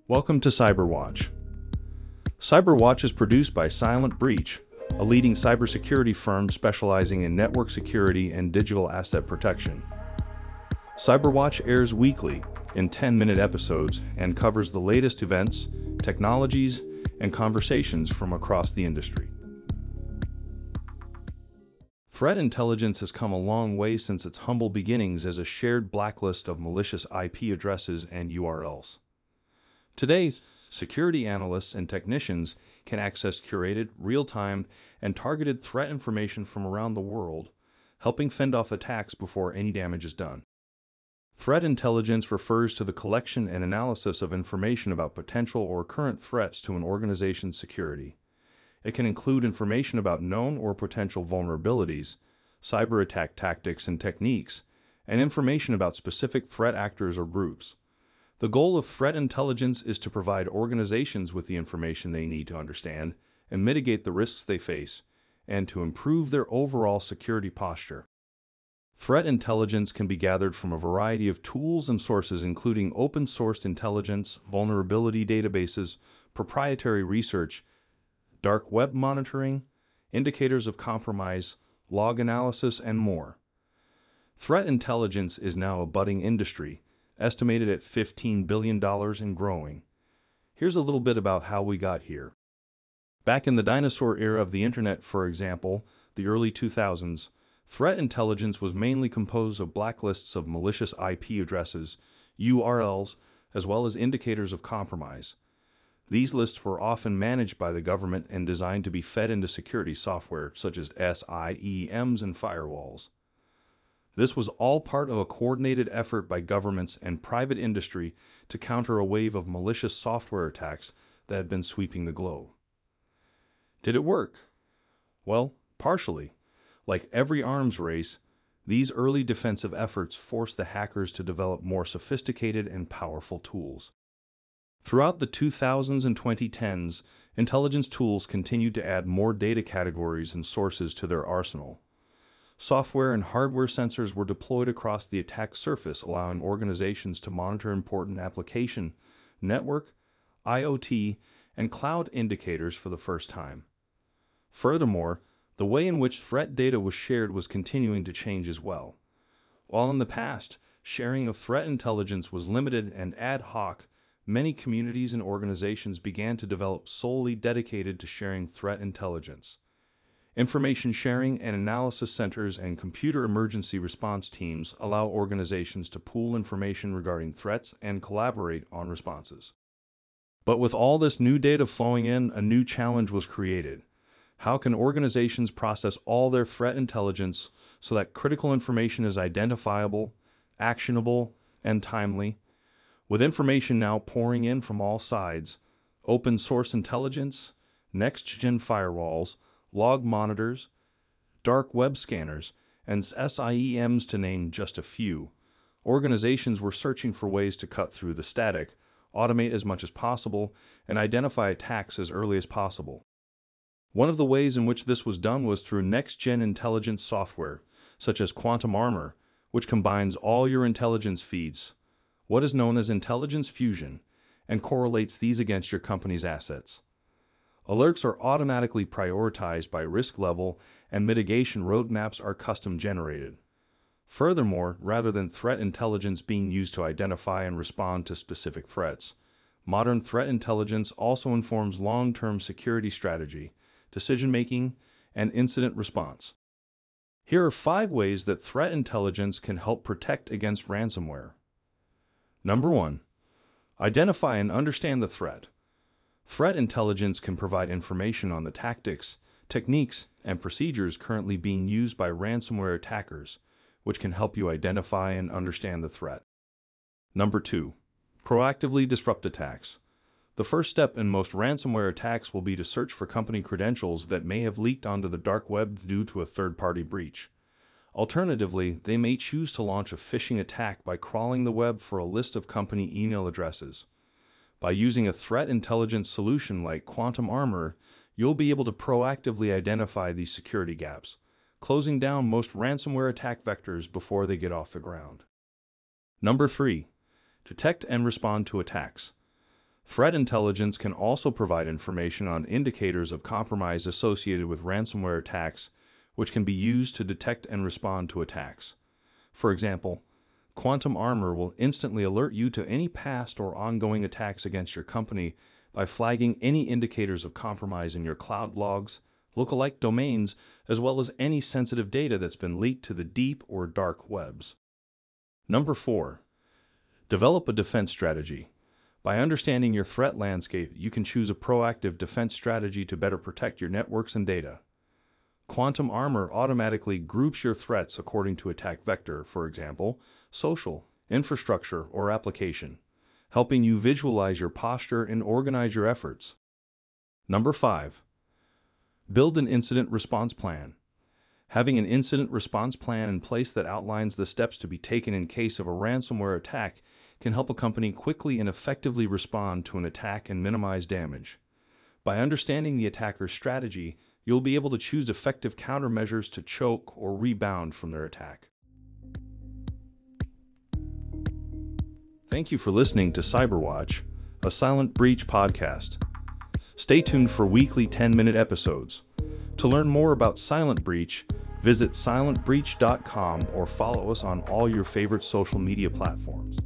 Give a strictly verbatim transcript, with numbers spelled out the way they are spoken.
Welcome to CyberWatch. CyberWatch is produced by Silent Breach, a leading cybersecurity firm specializing in network security and digital asset protection. CyberWatch airs weekly in ten-minute episodes and covers the latest events, technologies, and conversations from across the industry. Threat intelligence has come a long way since its humble beginnings as a shared blacklist of malicious I P addresses and U R Ls. Today, security analysts and technicians can access curated, real-time, and targeted threat information from around the world, helping fend off attacks before any damage is done. Threat intelligence refers to the collection and analysis of information about potential or current threats to an organization's security. It can include information about known or potential vulnerabilities, cyber attack tactics and techniques, and information about specific threat actors or groups. The goal of threat intelligence is to provide organizations with the information they need to understand and mitigate the risks they face, and to improve their overall security posture. Threat intelligence can be gathered from a variety of tools and sources, including open-source intelligence, vulnerability databases, proprietary research, dark web monitoring, indicators of compromise, log analysis, and more. Threat intelligence is now a budding industry, estimated at fifteen billion dollars and growing. Here's a little bit about how we got here. Back in the dinosaur era of the internet, for example, the early two thousands, threat intelligence was mainly composed of blacklists of malicious I P addresses, U R Ls, as well as indicators of compromise. These lists were often managed by the government and designed to be fed into security software such as SIEMs and firewalls. This was all part of a coordinated effort by governments and private industry to counter a wave of malicious software attacks that had been sweeping the globe. Did it work? Well, partially. Like every arms race, these early defensive efforts forced the hackers to develop more sophisticated and powerful tools. Throughout the two thousands and twenty tens, intelligence tools continued to add more data categories and sources to their arsenal. Software and hardware sensors were deployed across the attack surface, allowing organizations to monitor important application, network, I O T, and cloud indicators for the first time. Furthermore, the way in which threat data was shared was continuing to change as well. While in the past, sharing of threat intelligence was limited and ad hoc, many communities and organizations began to develop solely dedicated to sharing threat intelligence. Information sharing and analysis centers and computer emergency response teams allow organizations to pool information regarding threats and collaborate on responses. But with all this new data flowing in, a new challenge was created. How can organizations process all their threat intelligence so that critical information is identifiable, actionable, and timely? With information now pouring in from all sides, open source intelligence, next-gen firewalls, log monitors, dark web scanners, and SIEMs to name just a few, organizations were searching for ways to cut through the static, automate as much as possible, and identify attacks as early as possible. One of the ways in which this was done was through next-gen intelligence software, such as Quantum Armor, which combines all your intelligence feeds, what is known as intelligence fusion, and correlates these against your company's assets. Alerts are automatically prioritized by risk level, and mitigation roadmaps are custom generated. Furthermore, rather than threat intelligence being used to identify and respond to specific threats, modern threat intelligence also informs long-term security strategy, decision-making, and incident response. Here are five ways that threat intelligence can help protect against ransomware. Number one, identify and understand the threat. Threat intelligence can provide information on the tactics, techniques, and procedures currently being used by ransomware attackers, which can help you identify and understand the threat. Number two, proactively disrupt attacks. The first step in most ransomware attacks will be to search for company credentials that may have leaked onto the dark web due to a third-party breach. Alternatively, they may choose to launch a phishing attack by crawling the web for a list of company email addresses. By using a threat intelligence solution like Quantum Armor, you'll be able to proactively identify these security gaps, closing down most ransomware attack vectors before they get off the ground. Number three, detect and respond to attacks. Threat intelligence can also provide information on indicators of compromise associated with ransomware attacks, which can be used to detect and respond to attacks. For example, Quantum Armor will instantly alert you to any past or ongoing attacks against your company by flagging any indicators of compromise in your cloud logs, lookalike domains, as well as any sensitive data that's been leaked to the deep or dark webs. Number four, develop a defense strategy. By understanding your threat landscape, you can choose a proactive defense strategy to better protect your networks and data. Quantum Armor automatically groups your threats according to attack vector, for example, social, infrastructure, or application, helping you visualize your posture and organize your efforts. Number five, build an incident response plan. Having an incident response plan in place that outlines the steps to be taken in case of a ransomware attack can help a company quickly and effectively respond to an attack and minimize damage. By understanding the attacker's strategy, you'll be able to choose effective countermeasures to choke or rebound from their attack. Thank you for listening to Cyberwatch, a Silent Breach podcast. Stay tuned for weekly ten-minute episodes. To learn more about Silent Breach, visit silent breach dot com or follow us on all your favorite social media platforms.